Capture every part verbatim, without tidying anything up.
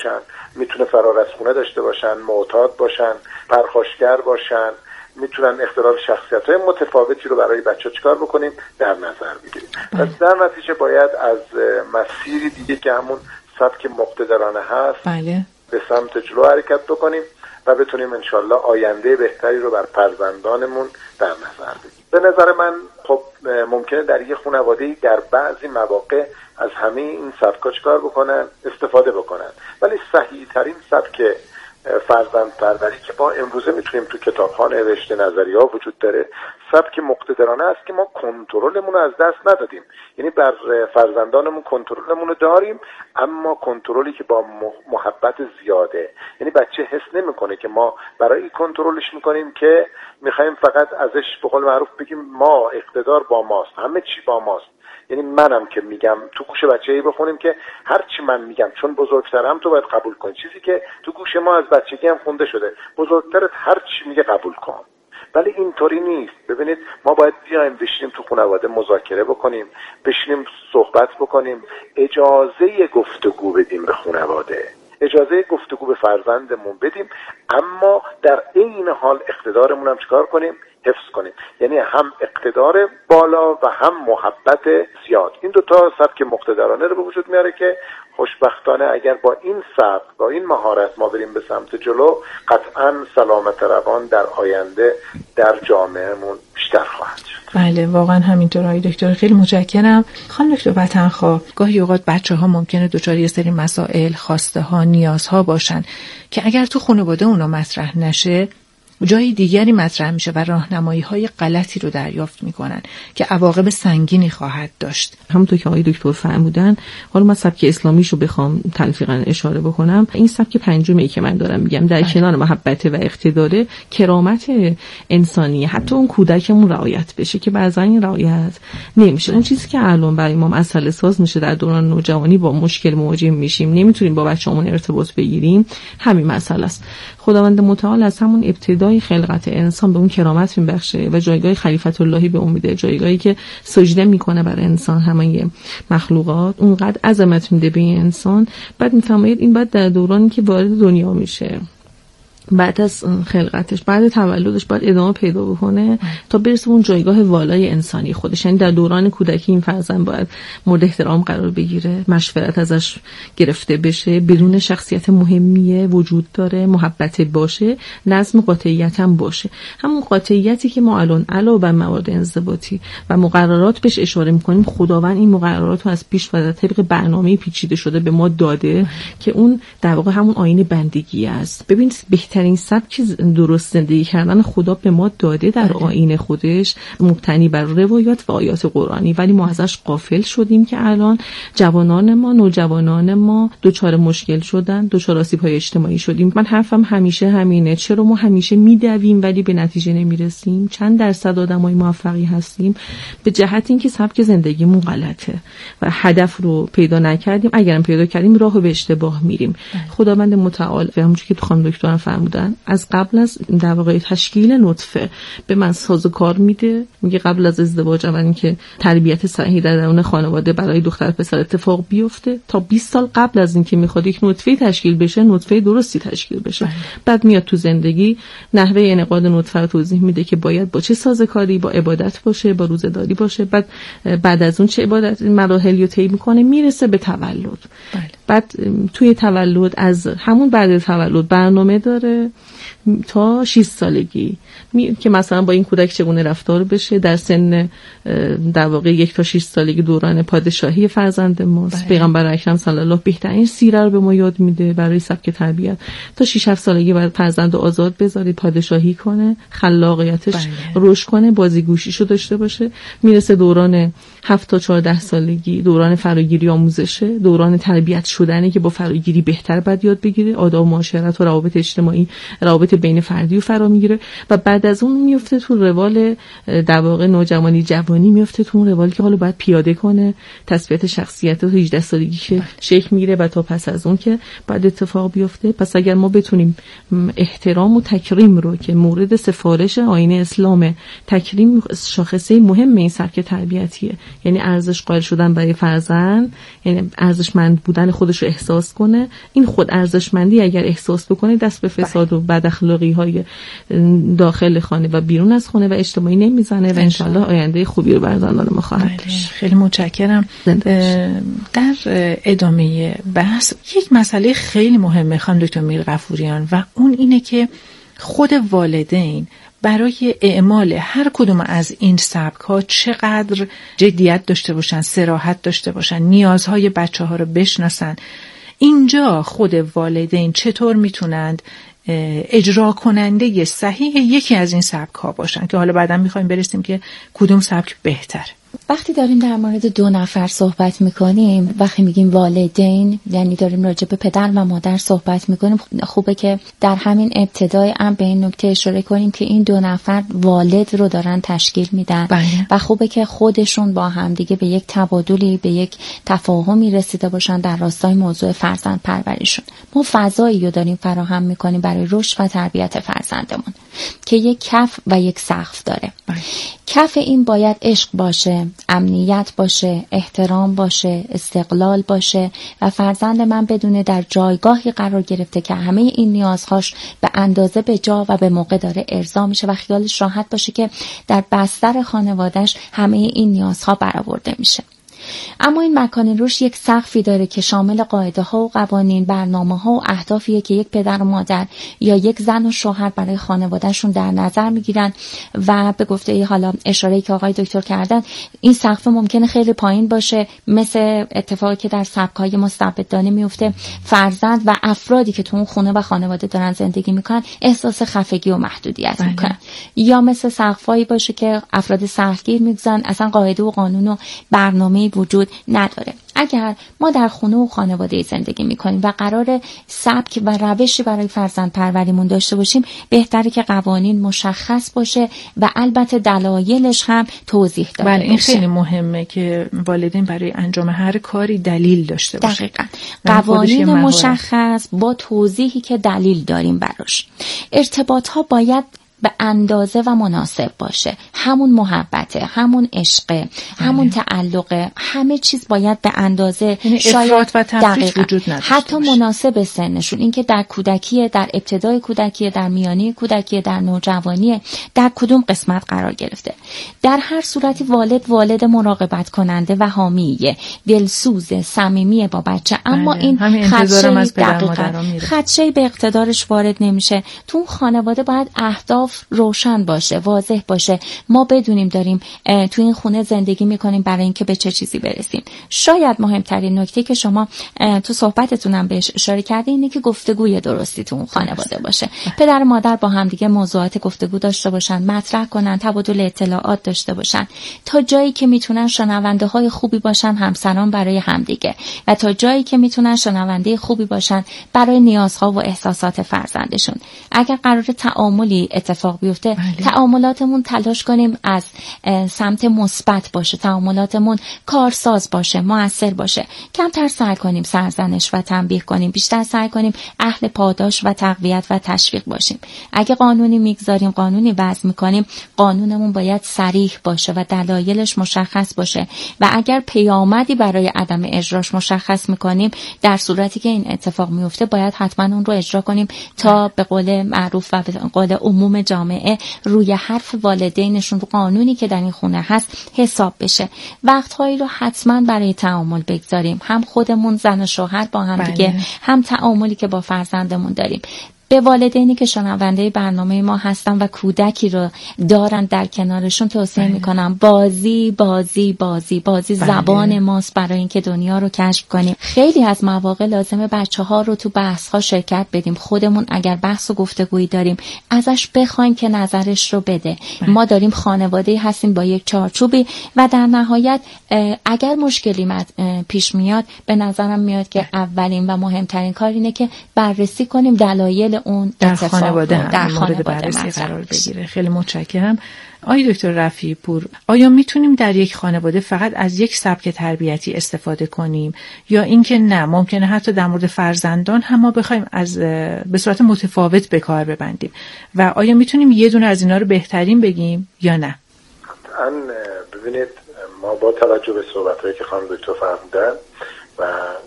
میتونه فرار از خونه داشته باشن، معتاد باشن، پرخاشگر باشن، میتونن اختلال شخصیت‌های متفاوتی رو برای بچه چیکار بکنیم در نظر بگیریم. پس در نتیجه باید از مسیری دیگه که همون سبک مقتدرانه هست بله. به سمت جلو حرکت بکنیم و بتونیم انشالله آینده بهتری رو بر فرزندانمون در نظر بگیریم. به نظر من خب ممکنه در یه خانواده‌ای در بعضی مواقع از همه این سبک‌ها چیکار بکنن، استفاده بکنن، ولی صحیح ترین سبک فرزند پروری که ما امروزه میتونیم تو کتاب‌ها نوشته نظریه‌ها وجود داره، سبک مقتدرانه است که ما کنترلمون رو از دست ندادیم. یعنی بر فرزندانمون کنترلمون رو داریم، اما کنترلی که با محبت زیاده. یعنی بچه حس نمیکنه که ما برای کنترلش میکنیم که میخوایم فقط ازش به قول معروف بگیم ما اقتدار با ماست، همه چی با ماست. یعنی منم که میگم تو گوش بچه‌ای بخونیم که هر چی من میگم چون بزرگترم تو باید قبول کنی، چیزی که تو گوش ما از بچگی هم خونده شده، بزرگترت هر چی میگه قبول کن. ولی اینطوری نیست. ببینید ما باید بیایم بشینیم تو خانواده مذاکره بکنیم، بشینیم صحبت بکنیم، اجازه گفتگو بدیم به خانواده، اجازه گفتگو به فرزندمون بدیم، اما در این حال اقتدارمون هم چیکار کنیم؟ حفظ کنیم. یعنی هم اقتدار بالا و هم محبت زیاد. این دو تا سبک مقتدرانه رو به وجود میاره که خوشبختانه اگر با این سبک با این مهارت ما بریم به سمت جلو، قطعاً سلامت روان در آینده در جامعهمون بیشتر خواهد شد. بله واقعا همینطور. آقای دکتر خیلی متشکرم. خانم دکتر وطنخواه، گاهی اوقات بچه‌ها ممکنه دچار یه سری مسائل، خواسته ها، نیازها باشن که اگر تو خانواده اونا مطرح نشه جای دیگری مطرح میشه و راهنمایی‌های غلطی رو دریافت میکنن که عواقب سنگینی خواهد داشت. همونطور که آقای دکتر فرمودن، حالا من سبک اسلامیشو بخوام تلفیقاً اشاره بکنم، این سبک پنجمی که من دارم میگم در کنار محبت و اقتدار، کرامت انسانی حتی اون کودکمون رعایت بشه که بعضا این رعایت نمیشه. اون چیزی که الان برای ما مسئله ساز میشه در دوران نوجوانی، با مشکل مواجه میشیم، نمیتونیم با بچه‌مون ارتباط بگیریم، همین مسئله است. خداوند متعال از همون ابتدای خلقت انسان به اون کرامت میبخشه و جایگاه خلیفت اللهی به اون میده، جایگاهی که سجده میکنه برای انسان، همه مخلوقات اونقدر عظمت میده به این انسان. بعد میفرمایید این بعد در دورانی که وارد دنیا میشه، بعد از خلقتش، بعد تولدش، باید ادامه پیدا بکنه تا برسه اون جایگاه والای انسانی خودش. یعنی در دوران کودکی این فرزند باید مورد احترام قرار بگیره، مشورت ازش گرفته بشه، بدون شخصیت مهمیه، وجود داره، محبت باشه، نظم، قاطعیت هم باشه. همون قاطعیتی که ما الان علاوه بر موارد انضباطی و مقررات بهش اشاره میکنیم، خداوند این مقررات رو از پیش و طبق برنامه پیچیده شده به ما داده که اون در واقع همون آیین بندگی است. ببینید بهترین سبک درست زندگی کردن خدا به ما داده در آیین خودش، مبتنی بر روایات و آیات قرآنی، ولی ما ازش غافل شدیم که الان جوانان ما، نوجوانان ما دچار مشکل شدن، دچار آسیب‌های اجتماعی شدیم. من حرفم همیشه همینه، چرا ما همیشه میدویم ولی به نتیجه نمیرسیم؟ چند درصد آدمای موفقی هستیم به جهت اینکه سبک زندگیمون غلطه و هدف رو پیدا نکردیم. اگرم پیدا کردیم راهو به اشتباه میریم. خداوند متعال همونجوری که تو خانم دکترم فرمودن، از قبل از در واقع تشکیل نطفه به من سازوکار میده، میگه قبل از ازدواج اول اینکه تربیت صحیح در درون خانواده برای دختر پسر اتفاق بیفته، تا بیست سال قبل از اینکه میخواد یک نطفه تشکیل بشه، نطفه درستی تشکیل بشه. بله. بعد میاد تو زندگی نحوه انعقاد نطفه رو توضیح میده که باید با چه سازوکاری، با عبادت باشه، با روزه‌داری باشه. بعد بعد از اون چه عبادت مراحلی رو طی میکنه، میرسه به تولد. بله. بعد توی تولد، از همون بعد تولد برنامه داره تا شش سالگی می... که مثلا با این کودک چگونه رفتار بشه. در سن در واقع یک تا شش سالگی دوران پادشاهی فرزند ماست. پیغمبر اکرم صلی الله بهترین سیره رو به ما یاد میده برای سبک تربیت. تا شش هفت سالگی باید فرزند آزاد بذارید پادشاهی کنه، خلاقیتش رشد کنه، بازیگوشیشو داشته باشه. میرسه دوران هفت تا چهارده سالگی، دوران فراگیری آموزشه، دوران تربیت شدنه که با فراگیری بهتر بعد یاد بگیره، آداب و معاشرت و روابط اجتماعی اجتماعی، روابط بین فردی و فرا میگیره و بعد از اون میفته تو روال در واقع نوجوانی جوانی، میفته تو اون روالی که حالا باید پیاده کنه تثبیت شخصیت تو هجده سالگی که شکل میگیره و تا پس از اون که بعد اتفاق بیفته. پس اگر ما بتونیم احترام و تکریم رو که مورد سفارش آیین اسلام، تکریم شاخصه مهم این سبک تربیتیه، یعنی ارزش قائل شدن برای فرزند، یعنی ارزشمند بودن خودش رو احساس کنه. این خود ارزشمندی اگر احساس بکنه دست به فساد و بد اخلاقی های داخل خانه و بیرون از خانه و اجتماعی نمیزنه و انشالله آینده خوبی رو برزندان ما خواهد داشت. خیلی متشکرم. در ادامه بحث یک مسئله خیلی مهمه خانم دکتر میرغفوریان و اون اینه که خود والدین برای اعمال هر کدوم از این سبک ها چقدر جدیت داشته باشن، صراحت داشته باشن، نیازهای بچه ها رو بشناسن. اینجا خود والدین چطور میتونند اجرا کننده صحیح یکی از این سبک ها باشن که حالا بعدا میخوایم برسیم که کدوم سبک بهتر. وقتی داریم در مورد دو نفر صحبت میکنیم، وقتی میگیم والدین یعنی داریم راجع به پدر و مادر صحبت میکنیم، خوبه که در همین ابتدای هم به این نکته اشاره کنیم که این دو نفر والد رو دارن تشکیل میدن بله. و خوبه که خودشون با هم دیگه به یک تبادلی، به یک تفاهمی رسیده باشن در راستای موضوع فرزند پروریشون. ما فضایی رو داریم فراهم میکنیم برای رشد و تربیت فرزندمون که یک کف و یک سقف داره. بله. کف این باید عشق باشه، امنیت باشه، احترام باشه، استقلال باشه و فرزند من بدونه در جایگاهی قرار گرفته که همه این نیازهاش به اندازه به جا و به موقع داره ارضا میشه و خیالش راحت باشه که در بستر خانواده‌اش همه این نیازها برآورده میشه. اما این مکان رشد یک سقفی داره که شامل قاعده ها و قوانین، برنامه ها و اهدافیه که یک پدر و مادر یا یک زن و شوهر برای خانوادهشون در نظر میگیرن و به گفته ای حالا اشاره‌ای که آقای دکتر کردن، این سقف ممکنه خیلی پایین باشه، مثل اتفاقی که در سبک‌های مستبدانه میفته، فرزند و افرادی که تو اون خونه و خانواده دارن زندگی میکنن احساس خفگی و محدودیت میکنن، یا مثل سقفایی باشه که افراد سختگیر میگذن، اصلا قاعده و قانون و برنامه وجود نداره. اگر ما در خونه و خانواده زندگی میکنیم و قرار سبک و روشی برای فرزند پروریمون داشته باشیم، بهتره که قوانین مشخص باشه و البته دلایلش هم توضیح داده بله، باشه. این خیلی مهمه که والدین برای انجام هر کاری دلیل داشته باشه. دقیقاً. قوانین مشخص با توضیحی که دلیل داریم براش. ارتباط ها باید به اندازه و مناسب باشه، همون محبته، همون عشقه، همون تعلقه، همه چیز باید به اندازه، شاید و تفریط وجود نداشته حتی باشه. مناسب سنشون، اینکه در کودکی، در ابتدای کودکی، در میانه کودکی، در نوجوانی، در کدوم قسمت قرار گرفته. در هر صورتی والد والد مراقبت کننده و حامیه، دلسوز، صمیمی با بچه، اما بله. این خدشه خدشه به اقتدارش وارد نمیشه. تو اون خانواده باید اهداف روشن باشه، واضح باشه، ما بدونیم داریم تو این خونه زندگی میکنیم برای اینکه به چه چیزی برسیم. شاید مهمترین نکته که شما تو صحبتتونم بهش اشاره کردین اینه که گفتگوی درستی تو اون خانواده باشه. پدر و مادر با هم دیگه موضوعات گفتگو داشته باشن، مطرح کنن، تبادل اطلاعات داشته باشن، تا جایی که میتونن شنونده های خوبی باشن همسران برای همدیگه و تا جایی که میتونن شنونده خوبی باشن برای نیازها و احساسات فرزندشون. اگر قرار تعاملی اتفاق بیفته، بله. تعاملاتمون تلاش کنیم از سمت مثبت باشه، تعاملاتمون کارساز باشه، مؤثر باشه. کمتر سعی کنیم سرزنش و تنبیه کنیم، بیشتر سعی کنیم اهل پاداش و تقویت و تشویق باشیم. اگه قانونی میگذاریم، قانونی وضع میکنیم، قانونمون باید صریح باشه و دلایلش مشخص باشه و اگر پیامدی برای عدم اجراش مشخص میکنیم، در صورتی که این اتفاق میفته باید حتما اون رو اجرا کنیم تا به قول معروف و به قول عموم جامعه روی حرف والدینشون، رو قانونی که در این خونه هست حساب بشه. وقتهایی رو حتما برای تعامل بگذاریم، هم خودمون زن و شوهر با هم دیگه، بله. هم تعاملی که با فرزندمون داریم. به والدینی که شنونده برنامه ما هستن و کودکی رو دارن در کنارشون توصیه بله. میکنم بازی بازی بازی بازی بله. زبان ماست برای اینکه دنیا رو کشف کنیم. خیلی از مواقع لازمه بچه ها رو تو بحث ها شرکت بدیم. خودمون اگر بحث و گفتگویی داریم ازش بخوایم که نظرش رو بده. بله. ما داریم خانواده‌ای هستیم با یک چارچوبی و در نهایت اگر مشکلی پیش میاد، به نظرم میاد که اولین و مهمترین کار اینه که بررسی کنیم دلایل اون در اتفاق خانواده در مورد خانواده بررسی قرار بگیره. خیلی متشکرم. آقای دکتر رفیعی پور، آیا میتونیم در یک خانواده فقط از یک سبک تربیتی استفاده کنیم یا اینکه نه ممکنه حتی در مورد فرزندان هم ما بخوایم از به صورت متفاوت به کار ببندیم و آیا میتونیم یه دونه از اینا رو بهترین بگیم یا نه؟ قطعاً. ببینید، ما با توجه به صحبت‌هایی که خانم دکتر فرمودن و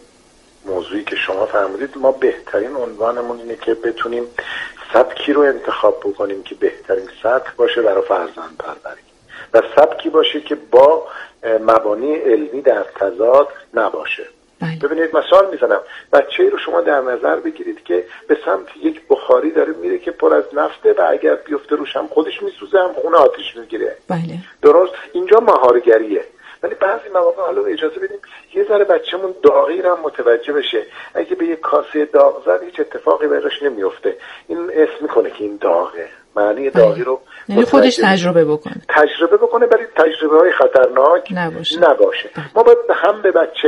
موضوعی که شما فرمودید، ما بهترین عنوانمون اینه که بتونیم سبکی رو انتخاب بکنیم که بهترین سبک باشه برای فرزند پروری و سبکی باشه که با مبانی علمی در تضاد نباشه. بله. ببینید، مثال میزنم، بچه‌ای رو شما در نظر بگیرید که به سمت یک بخاری داره میره که پر از نفته و اگر بیفته روش هم خودش میسوزه، هم خونه آتش میگیره. بله. درست؟ اینجا مهارگریه. ولی بعضی مواقع حالا اجازه بدیم یه ذره بچه‌مون داغی رو هم متوجه بشه. اگه به یه کاسه داغ زد هیچ اتفاقی براش نمیفته، این اسم میکنه که این داغه. معنی داغی رو یعنی خودش تجربه بکنه تجربه بکنه ولی تجربه های خطرناک نباشه, نباشه. ما باید هم به بچه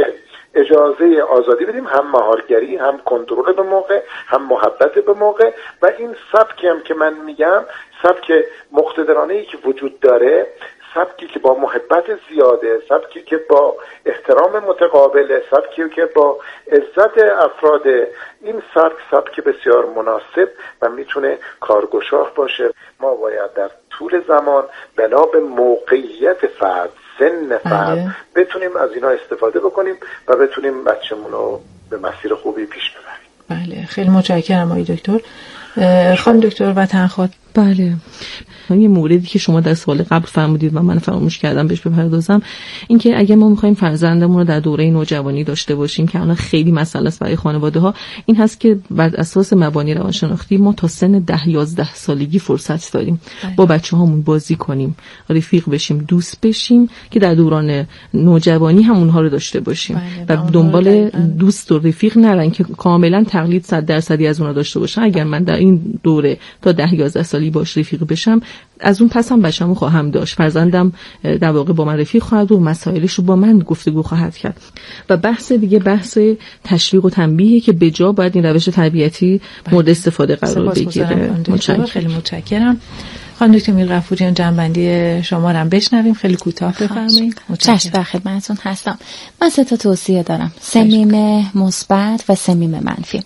اجازه آزادی بدیم، هم مهارگری، هم کنترل به موقع، هم محبت به موقع. و این سبکی هم که من میگم سبک مقتدرانه‌ای که وجود داره، سبکی که با محبت زیاده، سبکی که با احترام متقابل، سبکی که با عزت افراد، این سبک سبک بسیار مناسب و میتونه کارگشا باشه. ما باید در طول زمان بنا به موقعیت فرد، سن فرد، بتونیم از اینا استفاده بکنیم و بتونیم بچه‌مون رو به مسیر خوبی پیش ببریم. بله، خیلی متشکرم آقای دکتر. خانم دکتر وطنخواه، بله، یه موردی که شما در سوال قبل فرمودید و من فراموش کردم بهش بپردازم، این که اگه ما می‌خوایم فرزندمون رو در دوره نوجوانی داشته باشیم که الان خیلی مسئله است برای خانواده‌ها، این هست که بر اساس مبانی روانشناختی ما تا سن ده یازده سالگی فرصت داریم با بچه‌هامون بازی کنیم، رفیق بشیم، دوست بشیم که در دوران نوجوانی هم اونها رو داشته باشیم و دنبال دوست و رفیق نرن که کاملا تقلید صد درصدی از اونها داشته باشن. اگر من در این دوره تا ده یازده سالی باش رفیق بشم، از اون پس هم بچه‌مو خواهم داشت، فرزندم در واقع با من رفیق خواهد و مسائلش رو با من گفتگو خواهد کرد. و بحث دیگه بحث تشویق و تنبیهه که به جا باید این روش تربیتی مورد استفاده قرار بگیره. متشکرم. خیلی متشکرم. خانم دکتر میرغفوریان، جنبندی شما رو هم بشنویم، خیلی کوتاه بفرمایید. چشم، در خدمتتون هستم. من سه تا توصیه دارم: صمیم مثبت و صمیم منفی.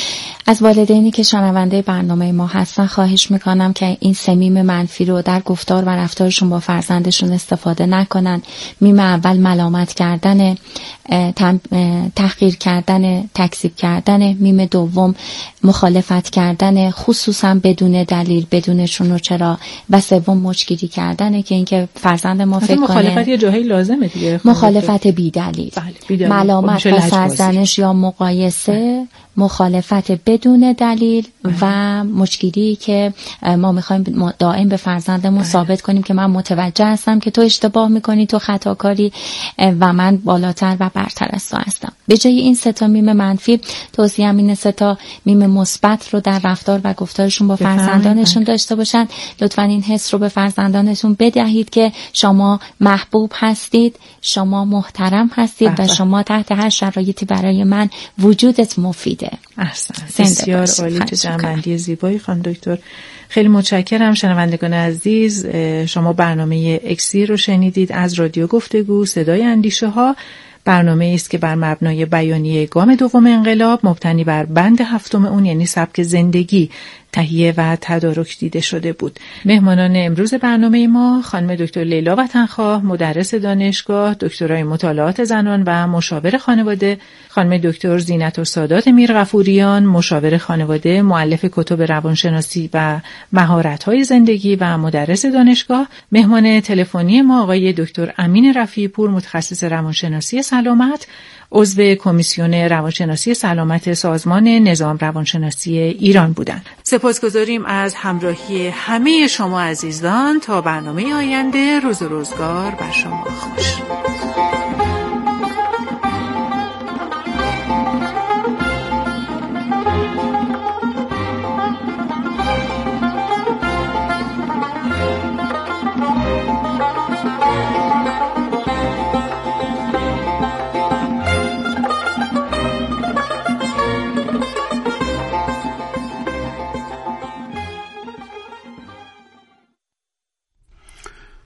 از والدینی که شنونده برنامه ما هستن خواهش میکنم که این صمیم منفی رو در گفتار و رفتارشون با فرزندشون استفاده نکنن. میم اول ملامت کردن، تحقیر کردن، تکذیب کردن. میم دوم مخالفت کردن، خصوصا بدون دلیل، بدون چون و چرا. و سوم مچگیری کردنه که اینکه فرزند ما فکر کنه مخالفت یه جاهایی لازمه دیگه، مخالفت بی دلیل، ملامت و سرزنش یا مقایسه، مخالفت بدون دلیل و مچگیری که ما میخوایم دائم به فرزندمون ثابت کنیم که من متوجه هستم که تو اشتباه میکنی، تو خطاکاری و من بالاتر و برتر از تو هستم. به جای این سه تا میم منفی، توصیه‌ام اینه سه تا میم مثبت رو در رفتار و گفتارشون با فرزندانشون داشته باشن. لطفاً این حس رو به فرزندانشون بدهید که شما محبوب هستید، شما محترم هستید بحبه. و شما تحت هر شرایطی برای من وجودت مفیده. احسن، بسیار عالی، چه جنبندی زیبایی خانم دکتر. خیلی متشکرم. شنوندگان عزیز، شما برنامه اکسیر رو شنیدید از رادیو گفتگو صدای اندیشه ها. برنامه است که بر مبنای بیانیه گام دوم انقلاب مبتنی بر بند هفتم اون، یعنی سبک زندگی، تهیه و تدارک دیده شده بود. مهمانان امروز برنامه ما خانم دکتر لیلا وطنخواه، مدرس دانشگاه، دکترای مطالعات زنان و مشاور خانواده، خانم دکتر زینت السادات میرغفوریان، مشاور خانواده، مؤلف کتب روانشناسی و مهارت‌های زندگی و مدرس دانشگاه. مهمان تلفنی ما آقای دکتر امین رفیعی پور، متخصص روانشناسی سلامت، عضو کمیسیون روانشناسی سلامت سازمان نظام روانشناسی ایران بودند. سپاسگزاریم از همراهی همه شما عزیزان. تا برنامه آینده، روز و روزگار بر شما خوش.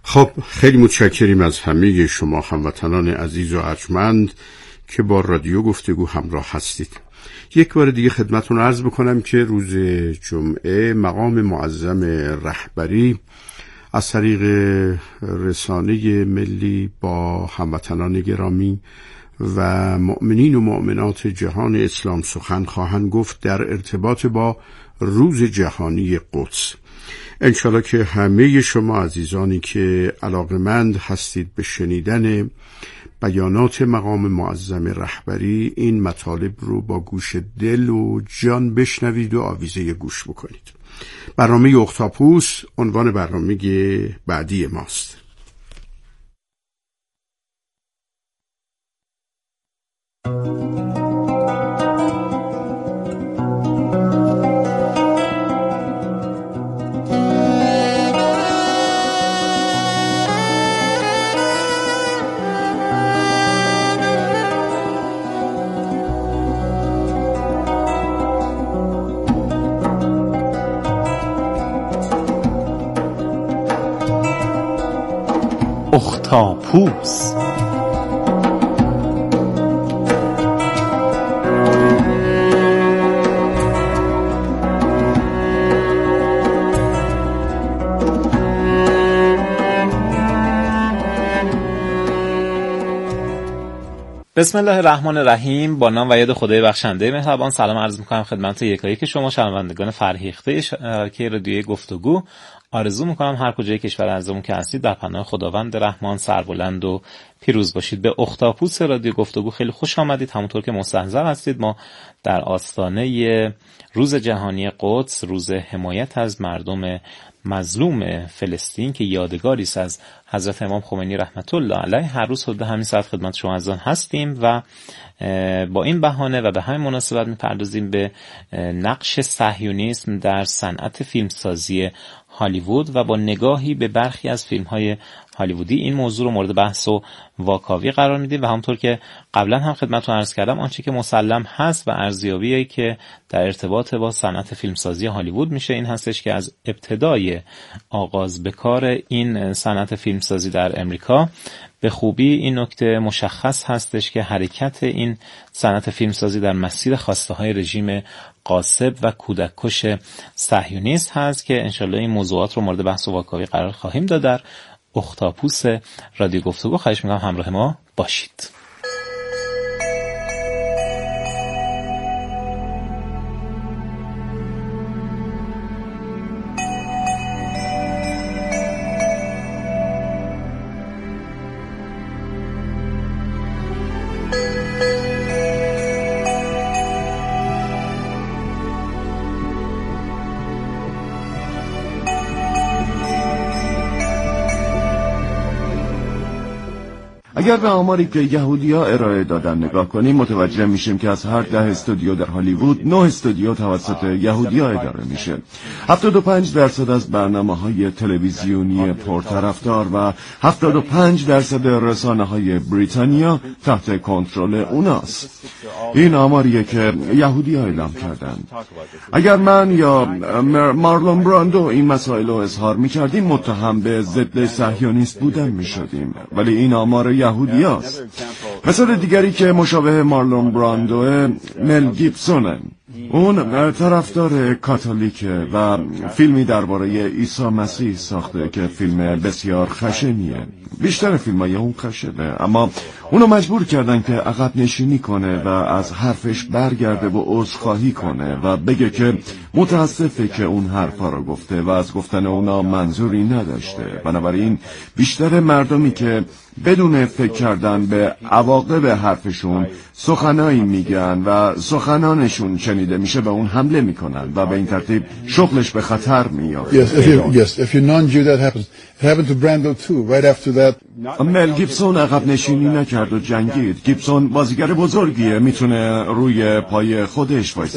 خب خیلی متشکریم از همه شما هموطنان عزیز و ارجمند که با رادیو گفتگو همراه هستید. یک بار دیگه خدمتتون عرض بکنم که روز جمعه مقام معظم رهبری از طریق رسانه ملی با هموطنان گرامی و مؤمنین و مؤمنات جهان اسلام سخن خواهند گفت در ارتباط با روز جهانی قدس. انشالله که همه شما عزیزانی که علاقمند هستید به شنیدن بیانات مقام معظم رهبری این مطالب رو با گوش دل و جان بشنوید و آویزه گوش بکنید. برنامه اختاپوس عنوان برنامه بعدی ماست. اختاپوس. بسم الله الرحمن الرحیم. با نام و ید خدای بخشنده مهربان سلام عرض می‌کنم خدمت یکایی که شما شنوندگان فرهیخته شبکه رادیویی گفتگو. آرزو می‌کنم هر کجای کشور عزیزمون که هستید در پناه خداوند رحمان سربلند و پیروز باشید. به اختاپوس رادیو گفتگو خیلی خوش آمدید. همونطور که مستحضر هستید ما در آستانه روز جهانی قدس، روز حمایت از مردم مظلوم فلسطین که یادگاری است از حضرت امام خمینی رحمت الله علیه، هر روز حدود همین ساعت خدمت شما عزیزان هستیم و با این بهانه و به همین مناسبت میپردازیم به نقش صهیونیسم در صنعت فیلمسازی هالیوود و با نگاهی به برخی از فیلم‌های هالیوودی این موضوع رو مورد بحث و واکاوی قرار میدیم و همونطور که قبلا هم خدمتتون عرض کردم آنچه که مسلم هست و ارزیابیه که در ارتباط با صنعت فیلمسازی هالیوود میشه این هستش که از ابتدای آغاز به کار این صنعت فیلمسازی در امریکا به خوبی این نکته مشخص هستش که حرکت این صنعت فیلمسازی در مسیر خواسته های رژیم غاصب و کودککش صهیونیست هست که انشالله این موضوعات رو مورد بحث و واکاوی قرار خواهیم داد در اختاپوس رادیو گفتگو. خواهش میکنم همراه ما باشید. اگر به آماری که یهودی‌ها ارائه دادن نگاه کنیم متوجه میشیم که از هر ده استودیو در هالیوود نه استودیو توسط یهودی‌ها اداره میشه. هفتاد و پنج درصد از برنامه‌های تلویزیونی پرطرفدار و هفتاد و پنج درصد رسانه‌های بریتانیا تحت کنترل اوناست. این آماریه که یهودی‌ها اعلام کردن. اگر من یا مارلون براندو این مسائل رو اظهار می‌کردیم متهم به ضد صهیونیست بودن می‌شدیم، ولی این آمار یهودی هست. مثال دیگری که مشابه مارلون براندو مل گیبسونه. اون طرفدار کاتولیکه و فیلمی درباره عیسی مسیح ساخته که فیلم بسیار خشنیه. بیشتر فیلمای اون خشنه، اما اونو مجبور کردن که عقب نشینی کنه و از حرفش برگرده و عذرخواهی کنه و بگه که متاسفه که اون حرفا رو گفته و از گفتن اونا منظوری نداشته. بنابراین بیشتر مردمی که بدون فکر کردن به عواقب حرفشون سخنایی میگن و سخنانشون شنیده میشه به اون حمله میکنن و به این ترتیب شغلش به خطر میافته. Yes, if you, yes, if you're non-Jew that happens. It happened to Brando too. Right after that. مل گیبسون عقب نشینی نکرد و جنگید. گیبسون بازیگر بزرگیه، میتونه روی پای خودش وایسه.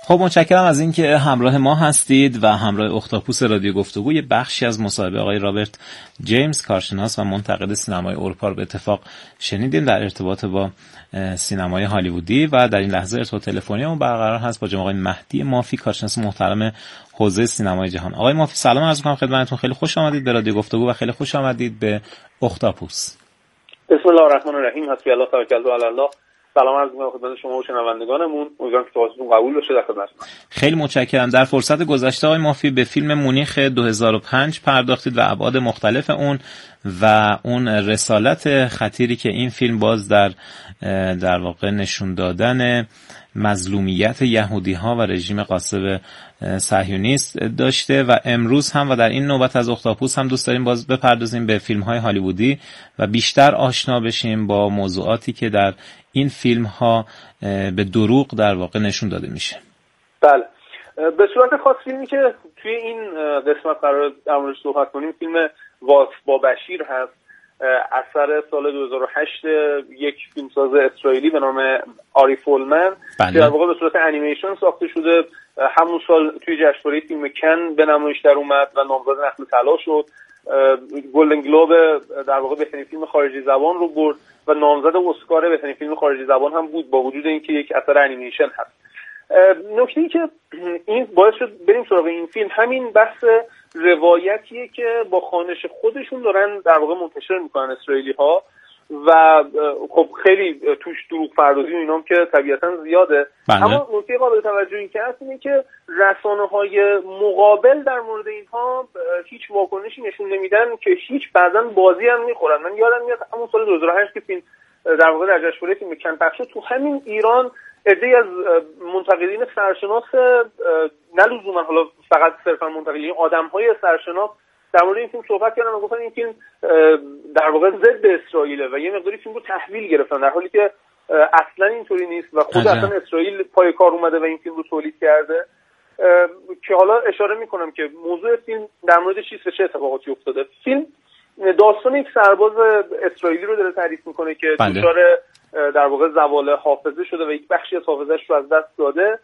خب متشکرم از اینکه همراه ما هستید و همراه اختاپوس رادیو گفتگو یه بخشی از مصاحبه آقای رابرت جیمز کارشناس و منتقد سینمای اروپا رو به اتفاق شنیدیم در ارتباط با سینمای هالیوودی و در این لحظه ارتباط تلفنی ما برقرار هست با جناب آقای مهدی مافی، کارشناس محترم حوزه سینمای جهان. آقای مافی سلام عرض می‌کنم خدمتتون، خیلی خوش آمدید به رادیو گفتگو و خیلی خوش آمدید به اختاپوس. بسم الله الرحمن الرحیم، حسبی الله توکلت علی الله. سلام عرض می‌کنم خدمت شما و شنوندگانمون، امیدوارم که توضیحتون قبول بشه. در خدمتتون. خیلی متشکرم. در فرصت گذشته آقای مافی به فیلم مونیخ دو هزار و پنج پرداختید و ابعاد مختلف اون و اون رسالت خطیری که این فیلم باز در در واقع نشون دادن مظلومیت یهودی‌ها و رژیم غاصب صهیونیست داشته و امروز هم و در این نوبت از اختاپوس هم دوست داریم باز بپردازیم به فیلم‌های هالیوودی و بیشتر آشنا بشیم با موضوعاتی که در این فیلم‌ها به دروغ در واقع نشون داده میشه. بله، به صورت خاص فیلمی که توی این قسمت قرار در موردش صحبت کنیم فیلم واقف با بشیر هست، اثر سال دو هزار و هشت یک فیلمساز اسرائیلی به نام آری فولمن که در واقع به صورت انیمیشن ساخته شده. همون سال توی جشنواره فیلم کن به نمایش در اومد و نامزد نخل طلا شد. گلدن گلوب در واقع بهترین فیلم خارجی زبان رو برد و نامزد اسکار بهترین فیلم خارجی زبان هم بود با وجود اینکه یک اثر انیمیشن هست. نکته‌ای که این باعث شد بریم سراغ این فیلم همین بحث روایتیه که با خوانش خودشون دارن در واقع منتشر میکنن اسرائیلی‌ها و خب خیلی توش دروغ پردازی و اینام که طبیعتاً زیاده. بله. اما نکته قابل توجهی که هست اینه که رسانه‌های مقابل در مورد اینها هیچ واکنشی نشون نمیدن که هیچ بعداً بازی هم میخورن. من یادم میاد همون سال دو هزار و هشت که فیلم در واقع در جشنواره فیلم کن پخش شد، تو همین ایران عده‌ای از منتقدین سرشناس، نه لزوما حالا فقط صرفا منتقدین، آدم‌های سرشناس در مورد این فیلم صحبت کردن و گفتن این فیلم در واقع ضد اسرائیله و یه مقداری فیلم رو تحویل گرفتن، در حالی که اصلا اینطوری نیست و خود اصلا اسرائیل پای کار اومده و این فیلم رو تولید کرده. که حالا اشاره میکنم که موضوع فیلم در مورد چیست و چه اتفاقاتی افتاده. فیلم داستان یک سرباز اسرائیلی رو داره تعریف میکنه که دچار در واقع زوال حافظه شده و یک بخشی از حافظه‌اش رو از دست داده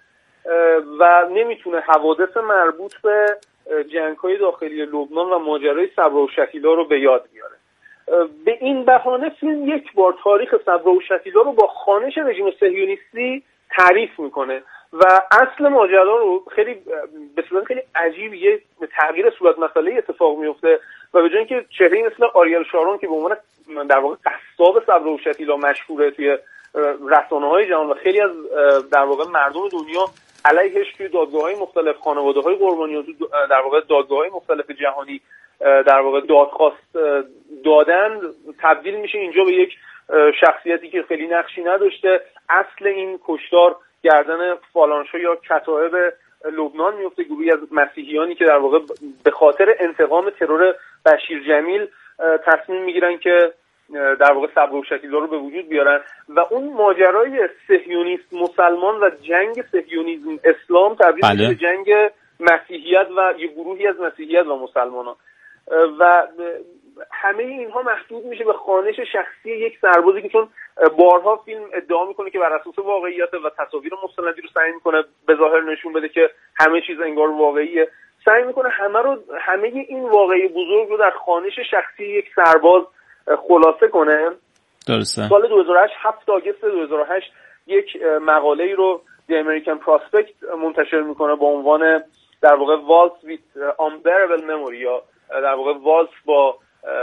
و نمیتونه حوادث مربوط به جنگ‌های داخلی لبنان و ماجرای صبر و شکیلا رو به یاد بیاره. به این بهانه فیلم یک بار تاریخ صبر و شکیلا رو با خوانش رژیم صهیونیستی تعریف میکنه و اصل ماجرا رو خیلی به صورت خیلی عجیب یه تغییر صورت مسئله اتفاق میفته و به جای اینکه چهره‌ای مثل آریل شارون که به عنوان در واقع قصاب صبر و شکیلا مشهوره توی رسانه‌های جهان و خیلی از در واقع مردم دنیا علیهش توی دادگاه‌های مختلف، خانواده‌های قربانیان در واقع دادگاه‌های مختلف جهانی در واقع دادخواست دادن، تبدیل میشه اینجا به یک شخصیتی که خیلی نقشی نداشته. اصل این کشتار گردن فالانشا یا کتائب لبنان میفته، گروهی از مسیحیانی که در واقع به خاطر انتقام ترور بشیر جمیل تصمیم میگیرن که در واقع صبر و شکیلا رو به وجود بیارن و اون ماجرای صهیونیست مسلمان و جنگ صهیونیسم اسلام تبدیل میشه به جنگ مسیحیت و یه گروهی از مسیحیت و مسلمانان و همه اینها محدود میشه به خوانش شخصی یک سربازی که چون بارها فیلم ادعا میکنه که بر اساس واقعیت و تصاویر مستندی رو سعی میکنه به ظاهر نشون بده که همه چیز انگار واقعیه، سعی میکنه همه رو همه این واقعی بزرگ رو در خوانش شخصی یک سرباز خلاصه کنه. درسته. سال دو هزار و هشت هفت آگوست دو هزار و هشت یک مقاله‌ای رو The American Prospect منتشر میکنه با عنوان در واقع Waltz with Unbearable Memory یا در واقع والتز با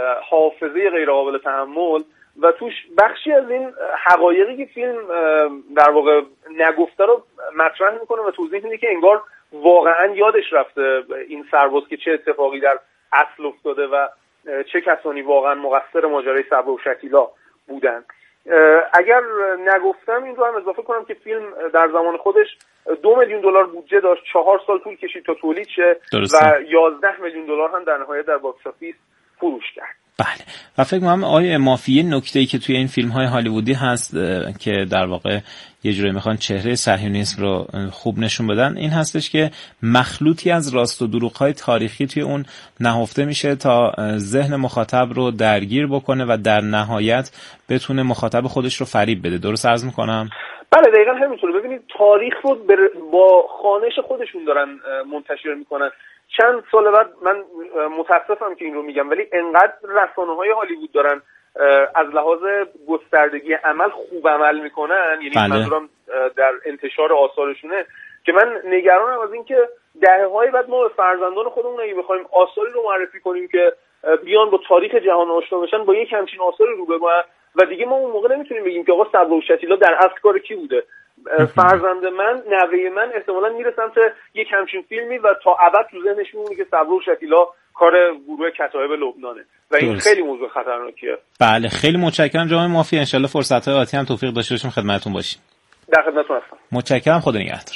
حافظه غیر قابل تحمل و توش بخشی از این حقایقی که فیلم در واقع نگفته رو مطرح میکنه و توضیح میده که انگار واقعا یادش رفته این سرباز که چه اتفاقی در اصل افتاده و چه کسانی واقعا مقصر ماجرای صبر و شکیلا بودن. اگر نگفتم این رو هم اضافه کنم که فیلم در زمان خودش دو میلیون دلار بودجه داشت، چهار سال طول کشید تا تولید شه و یازده میلیون دلار هم در نهایت در باکس آفیس فروش کرد. بله و فکر می‌کنم آیه مافی نکته‌ای که توی این فیلم‌های هالیوودی هست که در واقع یه جوری میخوان چهره صهیونیسم رو خوب نشون بدن این هستش که مخلوطی از راست و دروغ‌های تاریخی توی اون نهفته میشه تا ذهن مخاطب رو درگیر بکنه و در نهایت بتونه مخاطب خودش رو فریب بده. درست عرض میکنم؟ بله دقیقا همینطوره. ببینید تاریخ رو با خوانش خودشون دارن منتشر میکنن. چند سال بعد، من متاسفم که این رو میگم، ولی انقدر رسانه‌های هالیوود دارن از لحاظ گستردگی عمل خوب عمل میکنن، یعنی بله. منظورم در انتشار آثارشونه، که من نگرانم از این که دهه‌های بعد ما به فرزندان خودمون اگه بخوایم آثاری رو معرفی کنیم که بیان با تاریخ جهان آشنا بشن، با یک همچین آثاری رو ببینن و دیگه ما اون موقع نمیتونیم بگیم که آقا صبر و شتیلا در اصل کار کی بوده. فرزند من، نوه من احتمالاً میره سمت یک همچین فیلمی و تا ابد تو ذهنش میمونه که صبر و شتیلا کار گروه کتایب لبنانه و این درست. خیلی موضوع خطرناکیه. بله خیلی متشکرم جناب مافی، ان شاءالله فرصت‌های آتی هم توفیق داشته باشیم خدمتتون باشیم. در خدمتتون هستم. متشکرم، خدا نگهدار.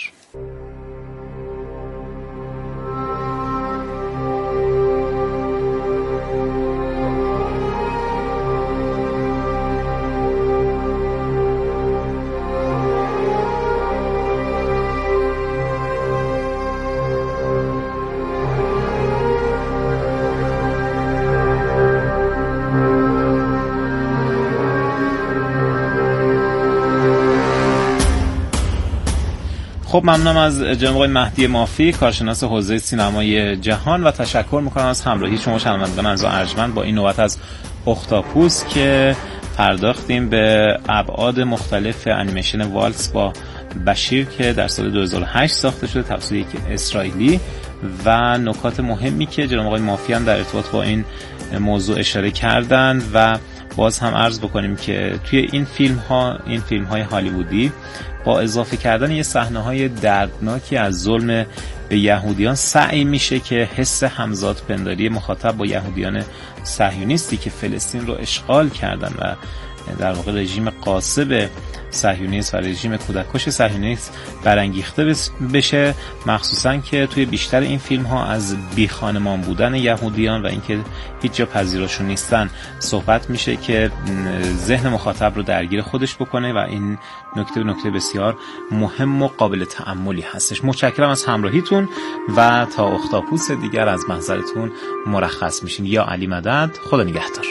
خب ممنونم از جناب آقای مهدی مافی، کارشناس حوزه سینمای جهان، و تشکر میکنم از همراهی شما شنوندگان عزیز و ارجمند با این نوبت از اختاپوس که پرداختیم به ابعاد مختلف انیمیشن والتس با بشیر که در سال دو هزار و هشت ساخته شده توسط یک اسرائیلی و نکات مهمی که جناب آقای مافی هم در ارتباط با این موضوع اشاره کردند. و باز هم عرض بکنیم که توی این فیلم ها این فیلم های هالیوودی با اضافه کردن یه صحنه‌های دردناکی از ظلم به یهودیان سعی میشه که حس همزاد پنداری مخاطب با یهودیان صهیونیستی که فلسطین رو اشغال کردن و در واقع رژیم غاصب صهیونیست و رژیم کودککش صهیونیست برانگیخته بشه، مخصوصا که توی بیشتر این فیلم ها از بی خانمان بودن یهودیان و اینکه هیچ جا پذیراشون نیستن صحبت میشه که ذهن مخاطب رو درگیر خودش بکنه و این نکته نکته بسیار مهم و قابل تأملی هستش. متشکرم از همراهیتون و تا اختاپوس دیگر از محضرتون مرخص میشیم. یا علی مدد، خدا نگهدار.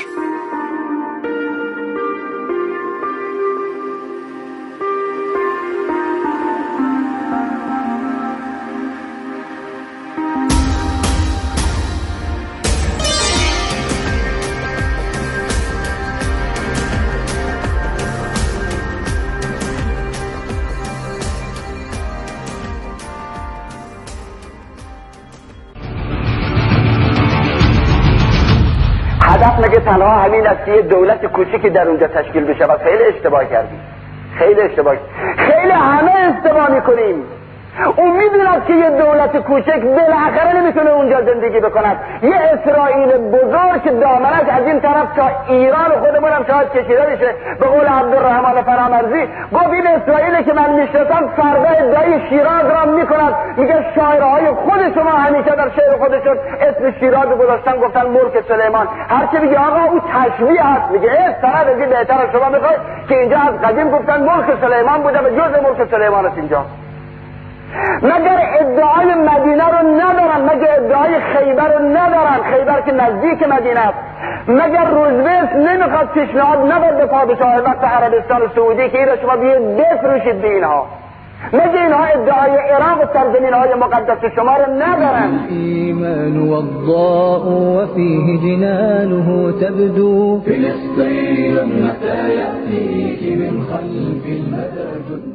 مگه تنها همین است که یه دولت کوچیکی در اونجا تشکیل بشه؟ و خیلی اشتباه کردیم، خیلی اشتباه، خیلی همه اشتباه میکنیم. اون میدوند که یه دولت کوچک بالاخره نمیتونه اونجا زندگی بکند. یه اسرائیل بزرگ دامنش از این طرف تا ایران خودمون هم شاید کشیده بشه. به قول عبدالرحمن فرامرزی گفت این اسرائیلی که من میشناسم فردا ادعای شیراز را میکند، میگه شاعرهای خود شما همیشه در شعر خودشون اسم شیراز گذاشتن گفتن ملک سلیمان. هر کی میگه آقا او تشبیه هست، میگه اه سند از این بهتر از شما میخوای که اینجا از قدیم گفتن ملک سلیمان بوده و جز ملک سلیمان است اینجا. مگر ادعای مدینه رو ندارن؟ مگر ادعای خیبر رو ندارن؟ خیبر که نزدیک مدینه است. مگر روزولت نمیخواد پیشنهاد نداد به پادشاه وقت عربستان سعودی که اینا شما بیاید بفروشید به اینها؟ مگر اینها ادعای عراق و سرزمین های مقدس شما رو ندارن؟ ایمان والضاء وفيه جنانه تبدو فلسطین متى یأتیک من خلف المدد.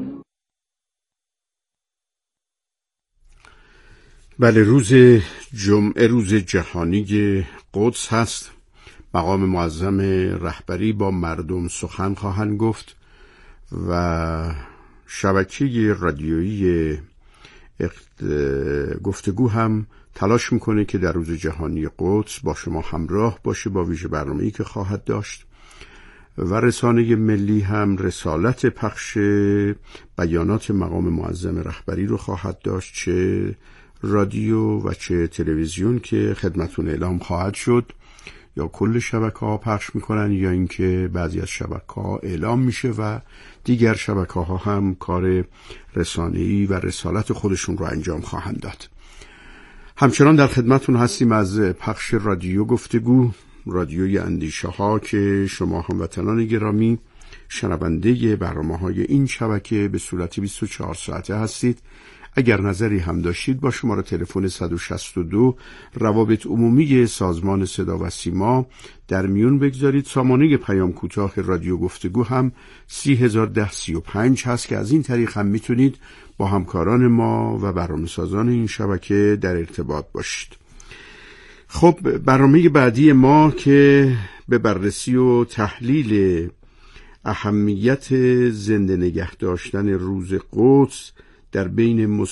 بله، روز جمعه روز جهانی قدس هست. مقام معظم رهبری با مردم سخن خواهند گفت و شبکه رادیویی گفتگو هم تلاش میکنه که در روز جهانی قدس با شما همراه باشه با ویژه برنامه‌ای که خواهد داشت و رسانه ملی هم رسالت پخش بیانات مقام معظم رهبری رو خواهد داشت، چه رادیو و چه تلویزیون که خدمتون اعلام خواهد شد. یا کل شبکه‌ها پخش میکنن یا اینکه بعضی از شبکه‌ها اعلام میشه و دیگر شبکه‌ها هم کار رسانه‌ای و رسالت خودشون رو انجام خواهند داد. همچنان در خدمتون هستیم از پخش رادیو گفتگو، رادیوی اندیشه ها که شما هموطنان گرامی شنونده برنامه‌های این شبکه به صورت بیست و چهار ساعته هستید. اگر نظری هم داشتید با شماره تلفن صد و شصت و دو روابط عمومی سازمان صدا و سیما در میون بگذارید. سامانه پیام کوتاه رادیو گفتگو هم سی هزار ده سی و پنج هست که از این طریق هم میتونید با همکاران ما و برنامه‌سازان این شبکه در ارتباط باشید. خب برنامه بعدی ما که به بررسی و تحلیل اهمیت زنده نگه داشتن روز قدس در بین